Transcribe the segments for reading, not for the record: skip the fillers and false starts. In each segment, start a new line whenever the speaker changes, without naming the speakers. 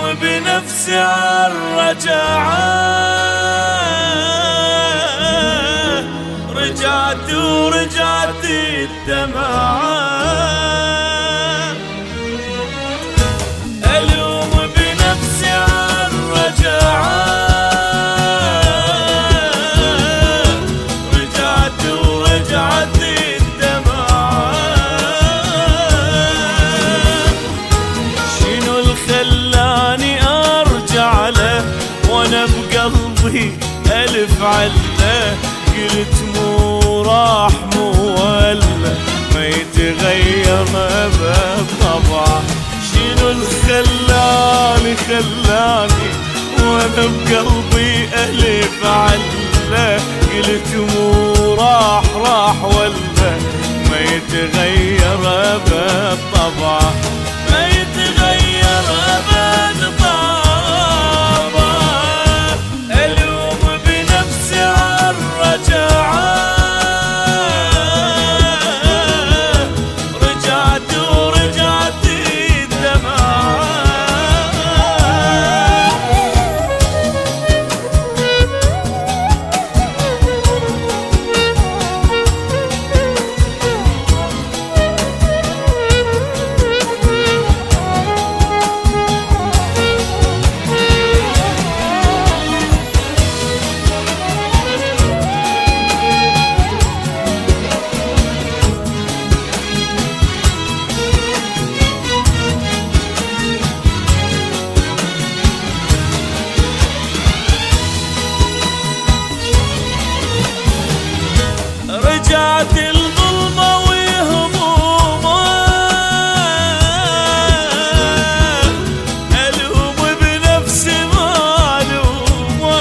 بنفسي عالرجعة، رجعت ورجعت الدمعة. ألوم بنفسي عالرجعة، رجعت ورجعت الدمعة. شنو الخلاني أرجع له وأنا بقلبي ألف علة؟ قلت مو راح مو ولا ما يتغير بطبعه. شنو الخلاني وانا بقلبي ألف علة؟ قلت مو راح ولا ما يتغير بطبعه، ما يتغير بطبعه. ألوم بنفسي عالرجعة، رجعت ورجعت الدمعة. رجعت الظلمة وهمومه، ألوم بنفسي معلومة.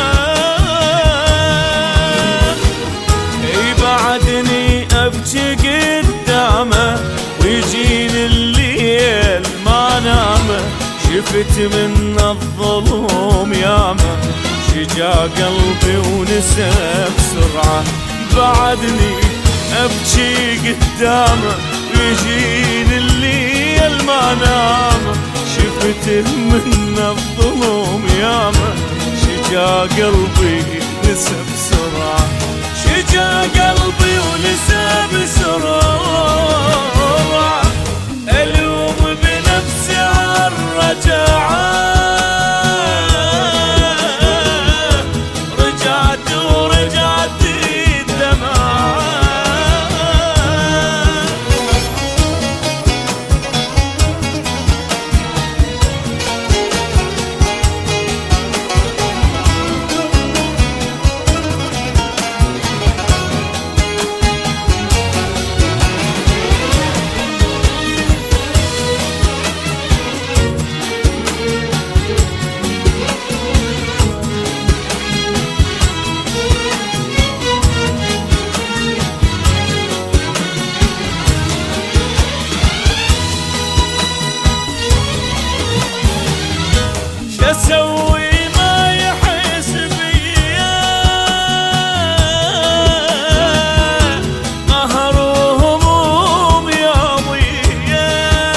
اي بعدني أبكي قدامه ويجيني الليل ما نامه. شفت من الظلم ياما شجا قلبي ونسى بسرعة. بعدني أبكي قدامه ويجيني الليل ما نامه. شفت من الظلم ياما شجا قلبي نسى بسرعة، شجا قلبي ونسى بسرعة. ألوم بنفسي عالرجعة، رجعت ورجعت الدمعة. أسوي ما يحس بيا، قهر وهموم يوميا.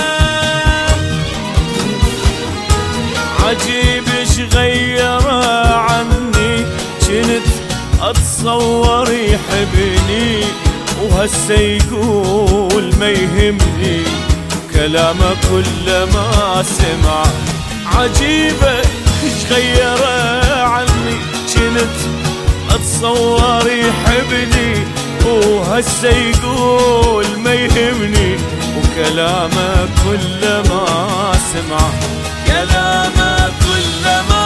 عجيب ايش غير عني، جنت اتصور يحبني وهسه يقول ما يهمني. كلامه كل ما سمع عجيبة ايش غير عني، جنت اتصور يحبني وهسه يقول ما يهمني. وكلامه كل ما سمع، كلامه كل ما